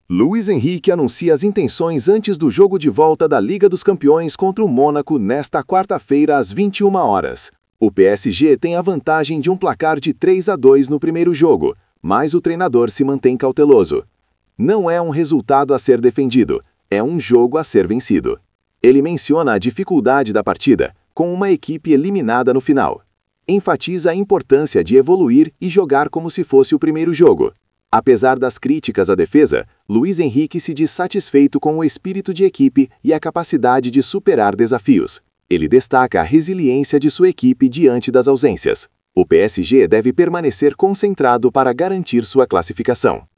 Luiz Henrique anuncia as intenções antes do jogo de volta da Liga dos Campeões contra o Mônaco nesta quarta-feira às 21 horas. O PSG tem a vantagem de um placar de 3-2 no primeiro jogo, mas o treinador se mantém cauteloso. Não é um resultado a ser defendido, é um jogo a ser vencido. Ele menciona a dificuldade da partida, com uma equipe eliminada no final. Enfatiza a importância de evoluir e jogar como se fosse o primeiro jogo. Apesar das críticas à defesa, Luiz Henrique se diz satisfeito com o espírito de equipe e a capacidade de superar desafios. Ele destaca a resiliência de sua equipe diante das ausências. O PSG deve permanecer concentrado para garantir sua classificação.